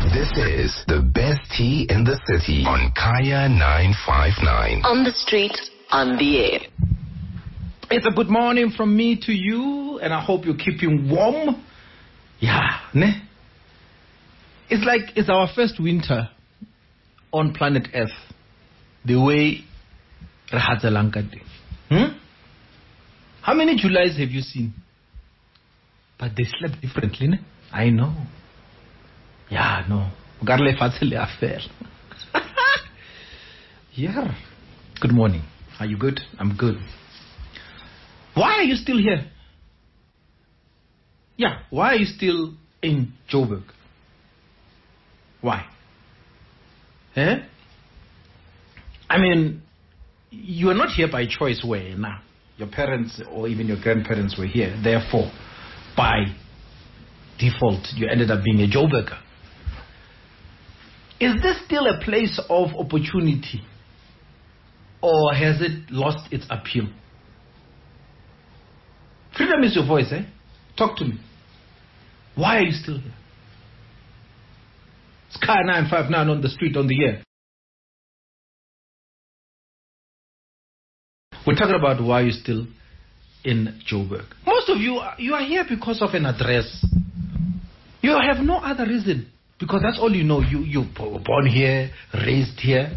This is the best tea in the city on Kaya 959. On the street, on the air. It's a good morning from me to you, and I hope you're keeping warm. Yeah, ne? It's like it's our first winter on planet Earth. The way Rahatzalanka did. How many Julys have you seen? But they slept differently, ne? I know. Yeah, no. Yeah. Good morning. Are you good? I'm good. Why are you still here? Yeah, why are you still in Joburg? Why? Eh? I mean, you are not here by choice, way now. Your parents or even your grandparents were here. Therefore, by default, you ended up being a Joburger. Is this still a place of opportunity? Or has it lost its appeal? Freedom is your voice, eh? Talk to me. Why are you still here? Sky 959 on the street, on the air. We're talking about why you're still in Joburg. Most of you are here because of an address. You have no other reason. Because that's all you know. You were born here, raised here.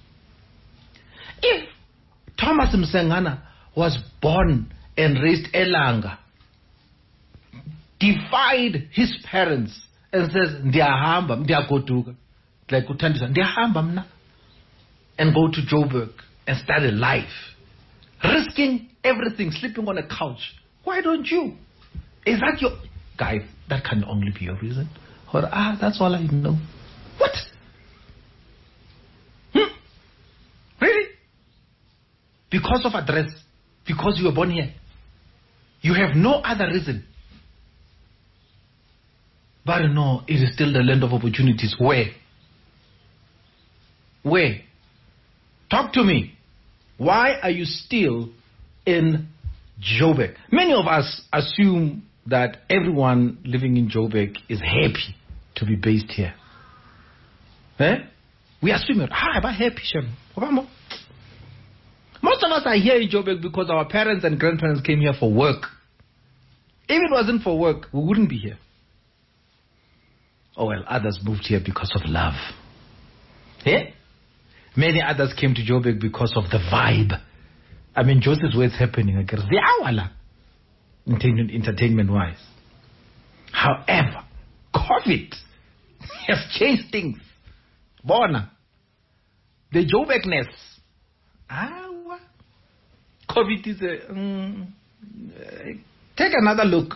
If Thomas Msengana was born and raised Elanga, defied his parents and says, Ndiahamba, Ndiagoduga, like Utandisa, Ndiahamba mna, and go to Joburg and start a life, risking everything, sleeping on a couch. Why don't you? Is that your... Guys, that can only be your reason. Or, that's all I know. What? Really? Because of address? Because you were born here? You have no other reason. But no, it is still the land of opportunities. Where? Where? Talk to me. Why are you still in Joburg? Many of us assume that everyone living in Joburg is happy to be based here. Eh? We assume it. I'm happy. Most of us are here in Joburg because our parents and grandparents came here for work. If it wasn't for work, we wouldn't be here. Oh well, others moved here because of love. Yeah? Many others came to Joburg because of the vibe. I mean, Joseph's where it's happening. I guess the hour. Entertainment-wise. However, COVID has changed things. Bona. The Joburgness. COVID is a... take another look.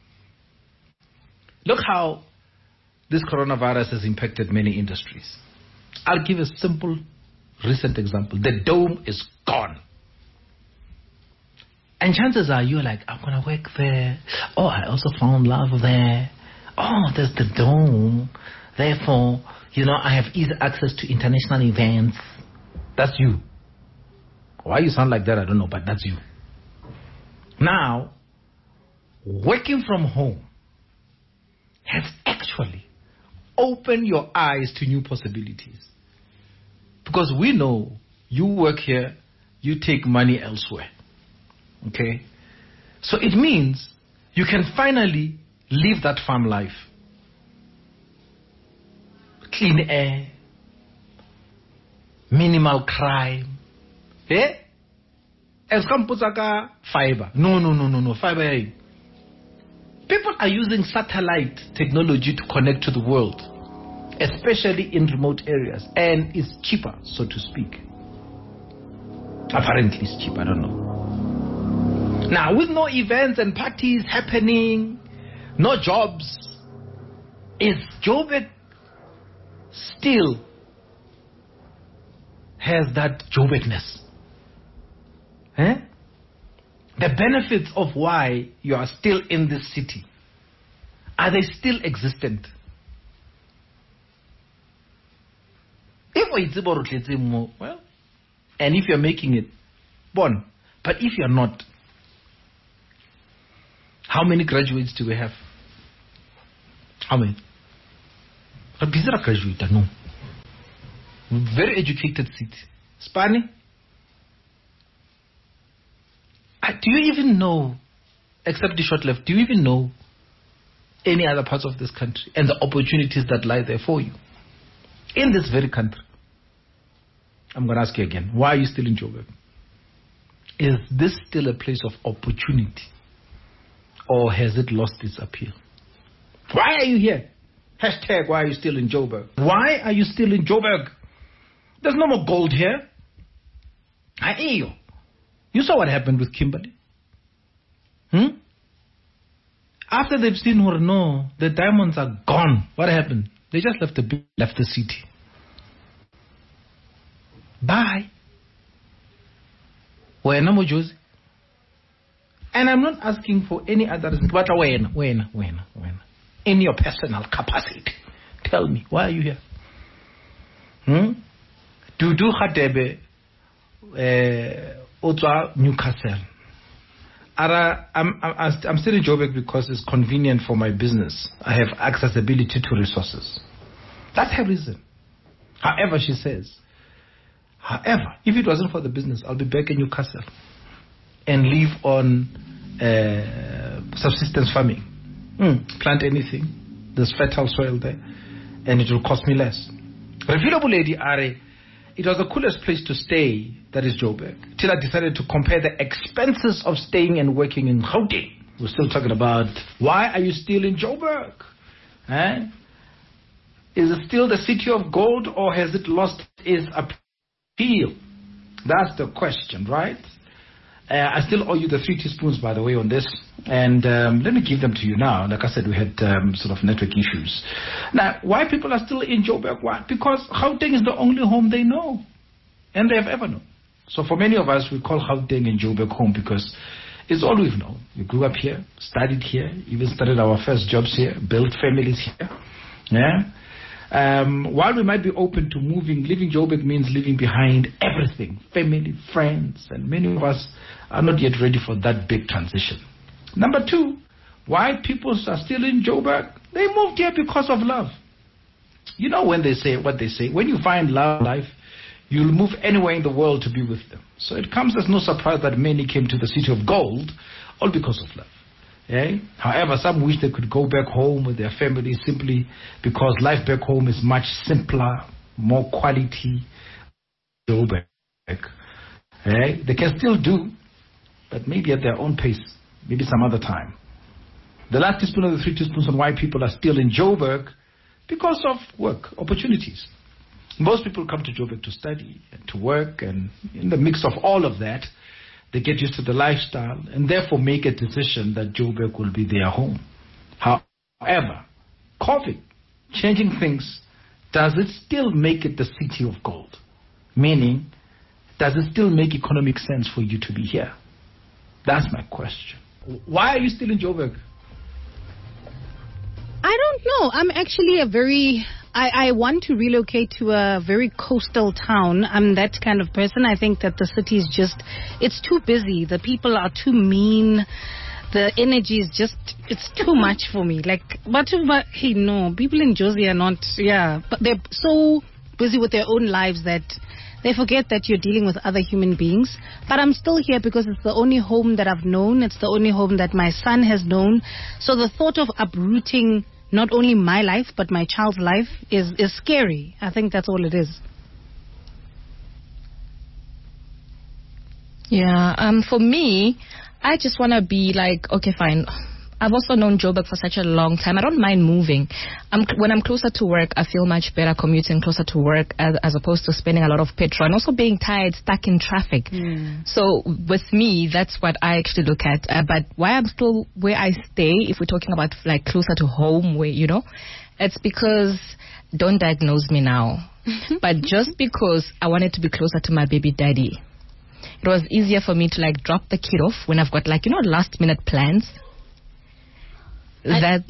Look how this coronavirus has impacted many industries. I'll give a simple, recent example. The Dome is gone. And chances are you're like, I'm going to work there. Oh, I also found love there. Oh, there's the Dome. Therefore, I have easy access to international events. That's you. Why you sound like that, I don't know, but that's you. Now, working from home has actually opened your eyes to new possibilities. Because we know you work here, you take money elsewhere. Okay? So it means you can finally live that farm life. Clean air, minimal crime. Eh? As fiber. No, fiber. People are using satellite technology to connect to the world, especially in remote areas, and it's cheaper, so to speak. Apparently it's cheap, I don't know. Now, with no events and parties happening, no jobs, is Joburg still has that Joburgness? Eh? The benefits of why you are still in this city, are they still existent? Well, and if you're making it, born. But if you're not, how many graduates do we have? How many? graduate, no. Very educated city. Spani? Do you even know, except the short left, do you even know any other parts of this country and the opportunities that lie there for you? In this very country. I'm going to ask you again, why are you still in Joburg? Is this still a place of opportunity? Or has it lost its appeal? Why are you here? Hashtag, why are you still in Joburg? Why are you still in Joburg? There's no more gold here. You saw what happened with Kimberley. After they've seen her, no, the diamonds are gone. What happened? They just left the city. Bye. Wena Mojozi. And I'm not asking for any other reason. But when? In your personal capacity. Tell me, why are you here? Dudu Khatebe Otwa Newcastle. I'm still in Joburg because it's convenient for my business. I have accessibility to resources. That's her reason. However, she says, if it wasn't for the business, I'll be back in Newcastle and live on subsistence farming. Plant anything. There's fertile soil there, and it will cost me less. Refillable lady Are, it was the coolest place to stay, that is Joburg, till I decided to compare the expenses of staying and working in Gauteng. We're still talking about, why are you still in Joburg? Is it still the city of gold, or has it lost its appeal? That's the question, right? I still owe you the 3 teaspoons, by the way, on this. And let me give them to you now. Like I said, we had sort of network issues. Now, why people are still in Joburg? Why? Because Gauteng is the only home they know. And they have ever known. So for many of us, we call Gauteng and Joburg home because it's all we've known. We grew up here, studied here, even started our first jobs here, built families here. While we might be open to moving, leaving Joburg means leaving behind everything, family, friends, and many of us are not yet ready for that big transition. Number 2, why people are still in Joburg? They moved here because of love. You know when they say what they say, when you find love in life, you'll move anywhere in the world to be with them. So it comes as no surprise that many came to the city of gold, all because of love. However, some wish they could go back home with their families simply because life back home is much simpler, more quality. Joburg. They can still do, but maybe at their own pace, maybe some other time. The last teaspoon of the 3 teaspoons on why people are still in Joburg, because of work, opportunities. Most people come to Joburg to study and to work, and in the mix of all of that, they get used to the lifestyle and therefore make a decision that Joburg will be their home. However, COVID, changing things, does it still make it the city of gold? Meaning, does it still make economic sense for you to be here? That's my question. Why are you still in Joburg? I don't know. I'm actually I want to relocate to a very coastal town. I'm that kind of person. I think that the city is it's too busy. The people are too mean. The energy is it's too much for me. But hey, no, people in Jozi are not, but they're so busy with their own lives that they forget that you're dealing with other human beings. But I'm still here because it's the only home that I've known. It's the only home that my son has known. So the thought of uprooting not only my life, but my child's life is scary. I think that's all it is. Yeah, for me, I just want to be okay, fine. I've also known Joburg for such a long time. I don't mind moving. When I'm closer to work, I feel much better commuting closer to work as opposed to spending a lot of petrol and also being tired, stuck in traffic. So with me, that's what I actually look at. But why I'm still where I stay, if we're talking about closer to home, where, it's because, don't diagnose me now, but just because I wanted to be closer to my baby daddy. It was easier for me to drop the kid off when I've got last minute plans. That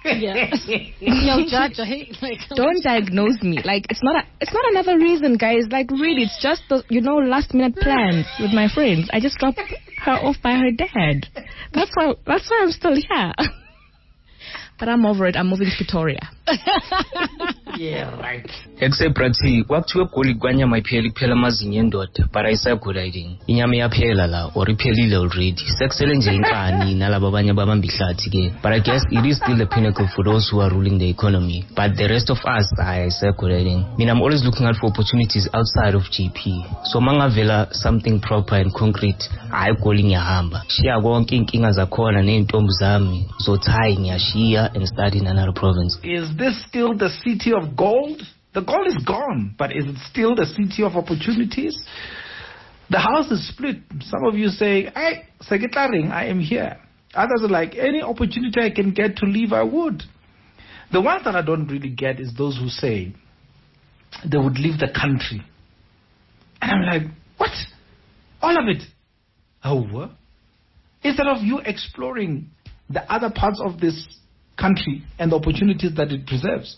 don't diagnose me. It's not another reason, guys. Really, it's just the last minute plans with my friends. I just dropped her off by her dad. That's why I'm still here. But I'm over it. I'm moving to Pretoria. Yeah, right. Except Prati, kwakuthiwe egoli kwanyama iphela kuphela amazinyo endoda, but ayisagula yini. Inyama iyaphela la, or iphelile already. Sekusele nje inkani nalabo abanye ababamba ihlathi ke. But I guess it is still the pinnacle for those who are ruling the economy. But the rest of us, ayisagula yini. I mean, I'm always looking out for opportunities outside of GP. So mangavela something proper and concrete, ayigoli ngiyahamba. Shiya konke inkinga zakhona neentombi zami zothaya ngiyashiya and study in another province. Is this still the city of gold? The gold is gone, but is it still the city of opportunities? The house is split. Some of you say, hey, Sekitaring, I am here. Others are like, any opportunity I can get to leave, I would. The one that I don't really get is those who say they would leave the country. And I'm like, what? All of it? Oh, instead of you exploring the other parts of this country and the opportunities that it preserves.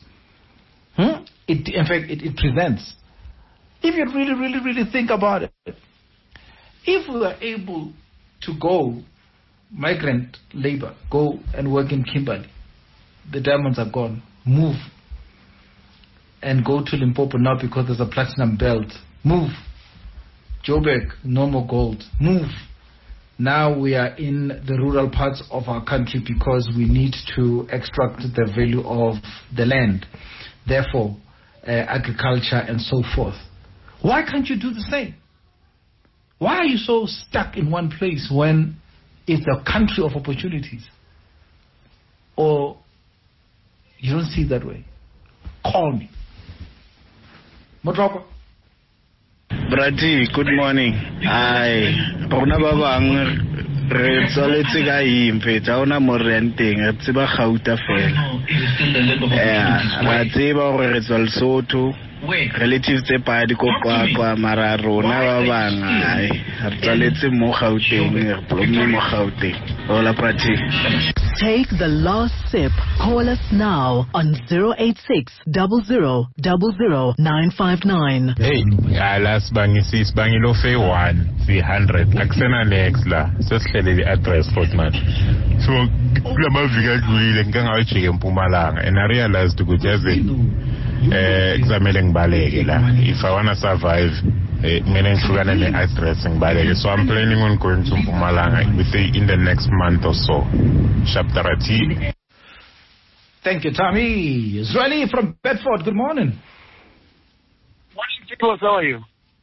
In fact, it presents. If you really think about it, if we were able to go, migrant labor, go and work in Kimberley, the diamonds are gone, move, and go to Limpopo now because there's a platinum belt, move, Joburg, no more gold, move. Now we are in the rural parts of our country because we need to extract the value of the land. Therefore, agriculture and so forth. Why can't you do the same? Why are you so stuck in one place when it's a country of opportunities? Or you don't see it that way? Call me. Motroko. Brati, good morning. Hi. Rona ba bang re tsoletse ka impe tsa ona mo renting re tseba gauta fela. Ra tseba gore re tswa Lesotho. Relatives tse pa di kopwa mara rona ba bang ai re tsoletse mo Gauteng re plomme mo Gauteng. Hola Brati. Take the last sip. Call us now on 086 00 959. Hey, last bangisis bangilo fe 1 300 aksena next la sesihlele the address Fortman. So kulamavika dlulile ngike ngawujike eMpumalanga and I realized ukuthi yazi kuzamele ngibaleke la if I want to survive mina ngihlukana ne-address ngibaleke. So I'm planning on going to Mpumalanga in the next month or so. Shaptarati. Thank you, Tommy. Zweli from Bedford, good morning. Morning, Tibos, how are you?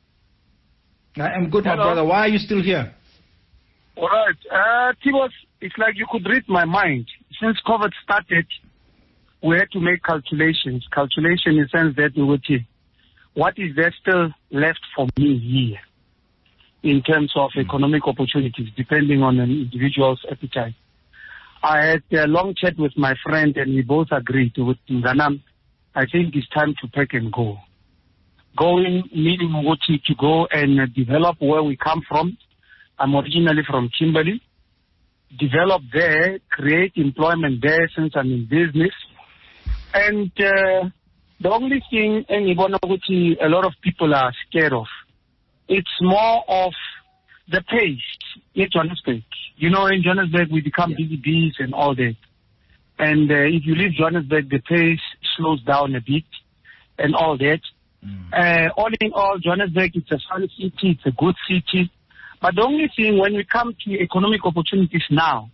I am good, my brother. Why are you still here? All right. Tibos, it's like you could read my mind. Since COVID started, we had to make calculations. Calculation in the sense that we would see what is there still left for me here in terms of economic opportunities, depending on an individual's appetite. I had a long chat with my friend, and we both agreed with Nganam. I think it's time to pack and go. Going, meaning to go and develop where we come from. I'm originally from Kimberley. Develop there, create employment there since I'm in business. And the only thing a lot of people are scared of, it's more of the pace in Johannesburg. You know, in Johannesburg, we become busy bees and all that. And if you leave Johannesburg, the pace slows down a bit and all that. All in all, Johannesburg, it's a fun city, it's a good city. But the only thing, when we come to economic opportunities now,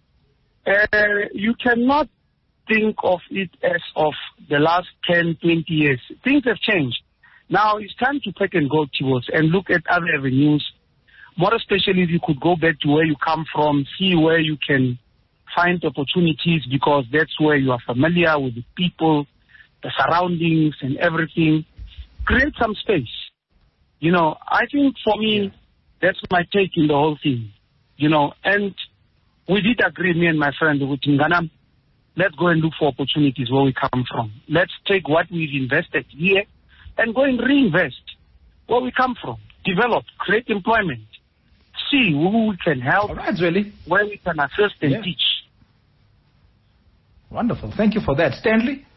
you cannot think of it as of the last 10, 20 years. Things have changed. Now it's time to pack and go towards and look at other avenues. More especially if you could go back to where you come from, see where you can find opportunities because that's where you are familiar with the people, the surroundings and everything. Create some space. You know, I think for me, that's my take in the whole thing. You know, and we did agree, me and my friend, with Nganam, let's go and look for opportunities where we come from. Let's take what we've invested here and go and reinvest where we come from. Develop, create employment. See who we can help, really. Where we can assist and teach. Wonderful. Thank you for that. Stanley?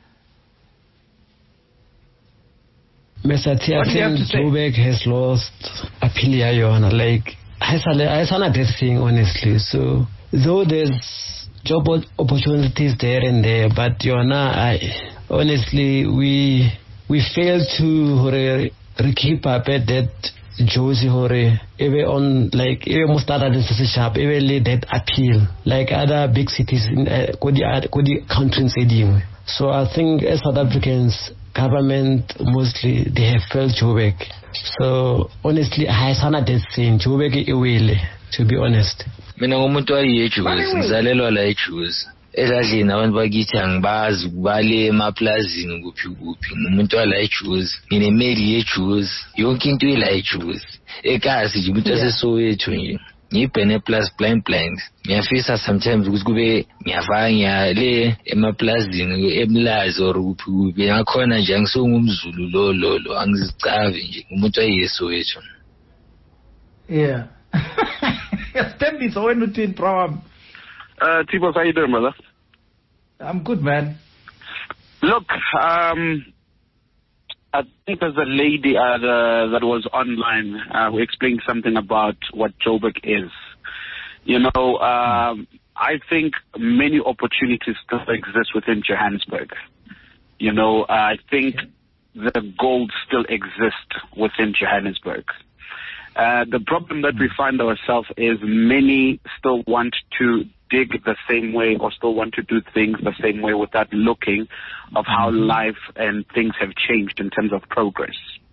Mr. Joburg has lost Apilia Yona. Like, I saw that thing, honestly. So, though there's job opportunities there and there, but honestly, we fail to keep up at that Josie Hore, even on like even most other sharp, even that appeal like other big cities in the countries. So I think as South Africans, government mostly they have failed Joburg. So honestly, I saw that saying Joburg iwile, to be honest. Mina ngumuntu wayeJuzi, ngizalelwa la eJuzi. Ezadlini abantu bakithi angibazi ukubale emaplazini kuphi ngumuntu wala eJuzi, nginemeli yeJuzi, yonke into ila eJuzi. Ekazi nje umuntu aseSoweto nje. Ngibhene plus blind. Ngiyafisa sometimes ukuthi kube ngiyavanga le emaplazini eMlazi or kuphi ngakhona nje ngisongumzulu lo angizicave nje umuntu wayeSoweto. Yeah. Tembi, so when you Prawam. Tibos, how you doing, brother? I'm good, man. Look, I think there's a lady that was online who explained something about what Joburg is. You know, I think many opportunities still exist within Johannesburg. You know, I think the gold still exists within Johannesburg. The problem that we find ourselves is many still want to dig the same way or still want to do things the same way without looking of how life and things have changed in terms of progress.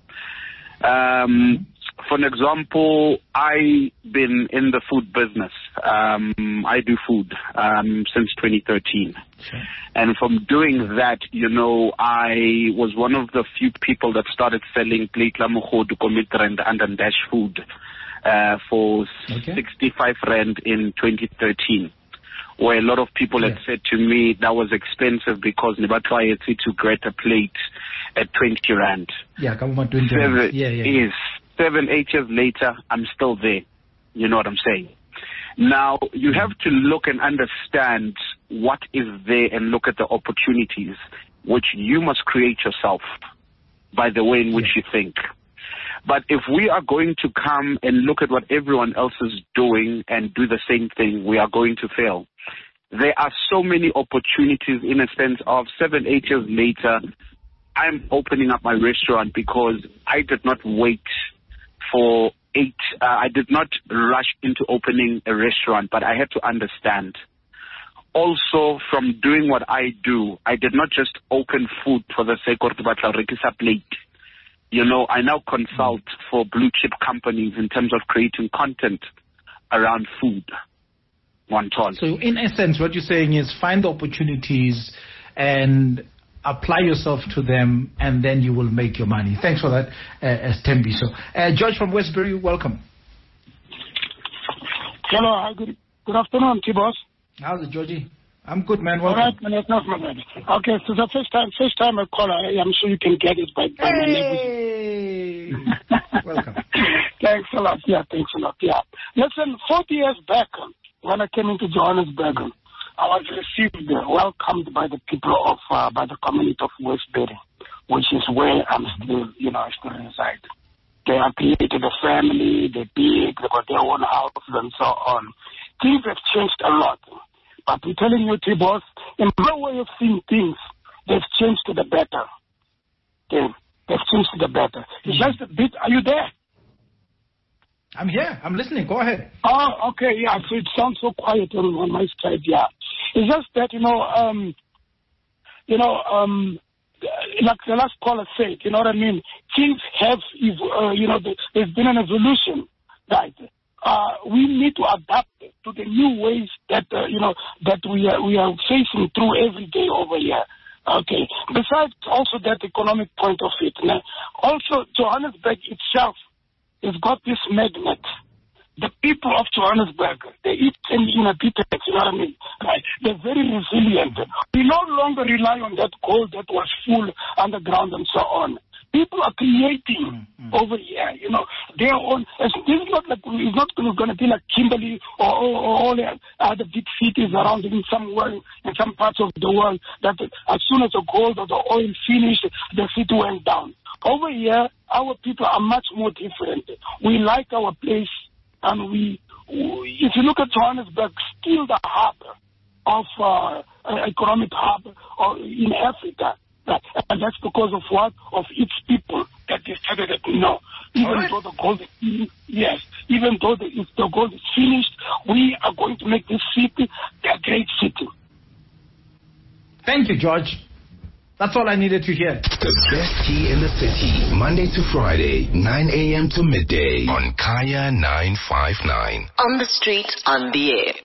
For an example, I've been in the food business. I do food since 2013. Sure. And from doing that, you know, I was one of the few people that started selling plate la mogodu, komitrand and dash food for 65 Rand in 2013. Where a lot of people had said to me that was expensive because Nibatwa had to get a plate at 20 Rand. Yeah, come on, 20 Rand. Yes. 7-8 years later, I'm still there. You know what I'm saying? Now, you have to look and understand what is there and look at the opportunities which you must create yourself by the way in which you think. But if we are going to come and look at what everyone else is doing and do the same thing, we are going to fail. There are so many opportunities in a sense of 7-8 years later, I'm opening up my restaurant because I did not wait for I did not rush into opening a restaurant, but I had to understand. Also, from doing what I do, I did not just open food for the sake of the plate. You know, I now consult for blue chip companies in terms of creating content around food. So in essence, what you're saying is find the opportunities and apply yourself to them, and then you will make your money. Thanks for that, Tembi. So, George from Westbury, welcome. Hello, hi, good afternoon, T-Boss. How's it, Georgie? I'm good, man. Welcome. All right, man, it's not my bad. Okay, so the first time I call, I'm sure you can get it by my language. Welcome. Thanks a lot. Yeah, thanks a lot. Yeah. Listen, 40 years back, when I came into Johannesburg, I was received, welcomed by the people of, by the community of Westbury, which is where I'm still, I still reside. They have created a family, they're big, they got their own house and so on. Things have changed a lot. But I'm telling you, T-Boss, in my way of seeing things, they've changed to the better. Okay? They've changed to the better. It's just a bit, are you there? I'm here. I'm listening. Go ahead. Oh, okay, yeah. So it sounds so quiet on my side, yeah. It's just that, like the last caller said, you know what I mean? Things have, there's been an evolution, right? We need to adapt to the new ways that, that we are facing through every day over here. Okay. Besides also that economic point of it, also Johannesburg itself has got this magnet. The people of Johannesburg, they eat in a bit, you know what I mean? Right? They're very resilient. We no longer rely on that gold that was full underground and so on. People are creating over here, their own. This is not like, it's not going to be like Kimberley or all the other big cities around in some parts of the world that as soon as the gold or the oil finished, the city went down. Over here, our people are much more different. We like our place, and if you look at Johannesburg, still the harbor, of economic hub in Africa. Right. And that's because of what? Of its people that decided that no. Even though the gold is even though if the gold is finished, we are going to make this city a great city. Thank you, George. That's all I needed to hear. The best tea in the city, Monday to Friday, 9 a.m. to midday on Kaya 959. On the street, on the air.